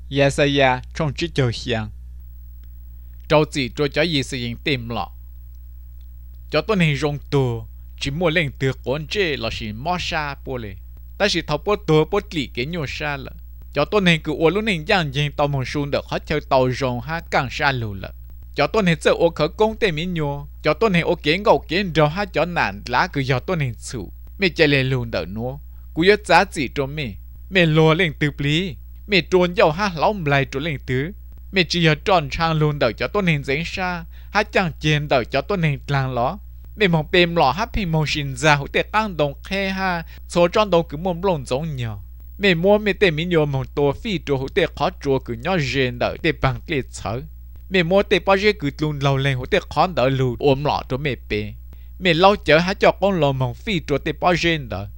Dạ sa ya trong chiếc chờ hiang. Trâu chỉ trôi cho gì sự hiện tìm lọ. Cho tôi nên rong tù, chỉ mua lên từ con chê là chỉ mò sa bố lệ. Ta chỉ thọc bố tù bố lì cái nhô sa lợ. Cho tôi nên cứ ổ lúc nên giang dành tàu mong xuống được hết theo tàu rong ha càng sa lù lợ. Cho tôi nên sợ ổ khởi công tê mi nhô. Cho tôi nên ổ kiến gầu kiến rau ha cho nản lá cứ cho tôi nên chủ. Mẹ chạy lên lùn đỡ nô. Cú yếu giá chỉ cho mẹ. Mẹ lùa lên từ plí. Mẹ trốn dầu ha lóng lại trốn lên tứ. Mẹ chỉ ở tròn trang luôn đợi cho tôi nên diễn xa. Ha chẳng chên đợi cho tôi nên làng ló. Mẹ mong bềm lọ ha phim mong xin ra hữu tệ tăng đồng khe ha. Số tròn đồng cứ mong lông giống nhau. Mẹ mua mẹ tệ mình nhô mong tổ phi trô hữu tệ khó trô cứ nhỏ dên đợi tệ bằng tệ chở. Mẹ mua tệ bao dê cứ luôn lâu lên hữu tệ khó đợi lù ôm lọ trô mẹ bê. Mẹ lâu chở ha cho con lò mong phi trô tệ bao dên đợi.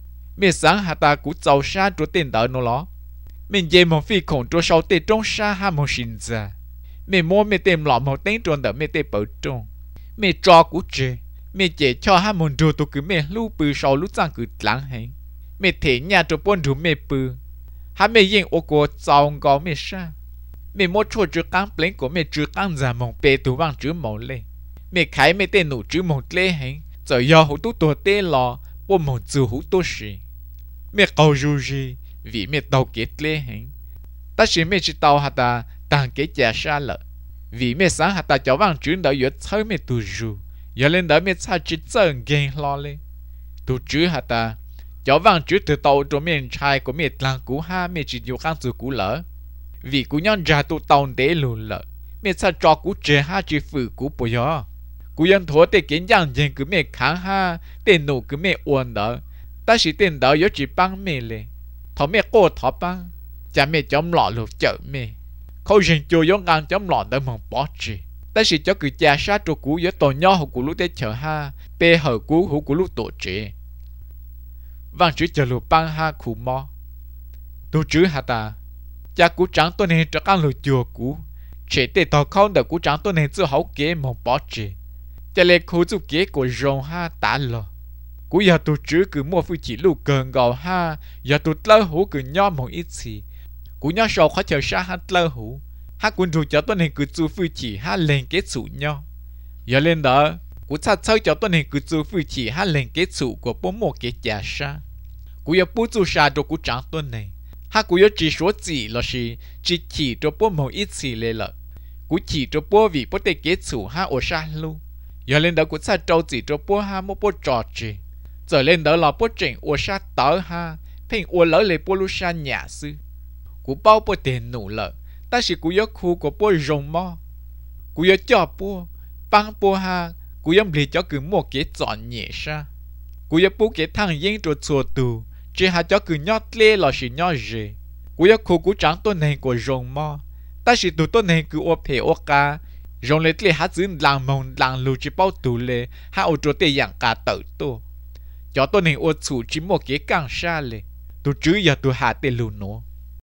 Mẹ sáng hạ ta cú giàu xa trô tên đợi nó ló. Mình dê mong phi khổng trô sau tê trong xa ha mong xin ra. Mẹ mua mẹ tìm lọ mong tên trôn đợi mẹ tê bảo trông. Mẹ cho cú chê. Mẹ chế cho ha mong rô tô cứ mẹ lưu bư sau lúc giang cứ lãng hành. Mẹ thế nhà trô bốn rú mẹ bư. Ha mẹ yên ô cô giàu ngó mẹ xa. Mẹ mua chua chữ căng plén của mẹ chữ căng ra mong bê tù vang chữ mong lê. Mẹ khai mẹ tê nụ chữ mong lê hành. Giờ do hữu tú tùa tê lò. Bố mong chữ hữu tô xì. Mẹ cầu rù gì. Vì mẹ tàu kết lê hành. Ta chỉ mẹ chỉ tàu hả ta tăng kế trả xa lợ. Vì mẹ sáng hả ta cháu vang chữ đỡ yếu thơ mẹ tù rù. Giờ lên đỡ mẹ xa chỉ chân ghen lo lê. Tù chữ hả ta cháu vang chữ từ tàu cho mẹ trai của mẹ làng cú ha mẹ chỉ dù kháng dù cú lỡ. Vì cú nhon ra tù tàu đế lù lợ. Mẹ xa cho cú chế ha chỉ phử cú bố gió. Cú dân thua tê kiến giang dành cứ mẹ kháng ha. Tê nụ cứ mẹ uốn đỡ. Ta chỉ tên đỡ yếu chỉ băng mẹ lê. Thọ mẹ cô thọ băng. Cha mẹ chống lọ lụt chợ mẹ. Khâu dành chua giống ngang chống lọ đỡ mong bó trì. Ta chỉ cho cứ cha sát cho cú yếu tổ nhỏ hữu cú lúc tế chợ ha. Bê hở cú hữu cú lúc tổ trì. Vang chữ chờ lụt băng ha khủ mò. Tù chữ hả ta. Cha cú trắng tôi nên cho căn lụt chùa cú. Chế tê tỏ không đỡ cú trắng tôi nên chữ hậu kế mong bó trì. Cha lê khu chú kế của rồng ha tả lọ. Cú giờ tù chữ cứ mua phu chỉ lụ gần gạo ha. Giờ tù lơ hữu cứ nhỏ mong ít xì. Cú nhỏ sầu khó chờ xa hát lơ hữu. Hát quân rù cho tôi nên cứ chú phu chỉ hát lên kết sụ nhỏ. Giờ lên đó. Cú sát chơi cho tôi nên cứ chú phu chỉ hát lên kết sụ của bố mô kế trả xa. Cú giờ bố chú xa cho cú trắng tôi này. Hát cú giờ chỉ số chỉ là gì. Chỉ chỉ cho bố mong ít xì lê lợ. Cú chỉ cho bố vì bố tê kết sụ hát ổ xa lưu. Giờ lên đó cú sát trâu chỉ cho bố hát mô bố trò trì. Giờ lên đó là bố trình ổ xa tớ ha. Phình ổ lỡ lê bố lúc xa nhà sư. Cú bao bố tiền nụ lợ. Ta chỉ cú yếu khu của bố rồng mò. Cú yếu cho bố. Băng bố ha. Cú yếu lì cho cứ mua kế chọn nhẹ xa. Cú yếu bố kế thằng yên trò chùa tù. Chỉ hạ cho cứ nhót lê là chỉ nhót rề. Cú yếu khu cú trắng tôn hình của rồng mò. Ta chỉ tù tôn hình cứ ô phê ô ca. Rồng lê lê hát dưỡng làng mông làng lưu chỉ bao tù lê. Hát ô trò tê dạng cả tử tô. Cho tôn hình ô chủ chỉ mua kế càng xa lê. Tù chứ giờ tù hạ tê lưu nô.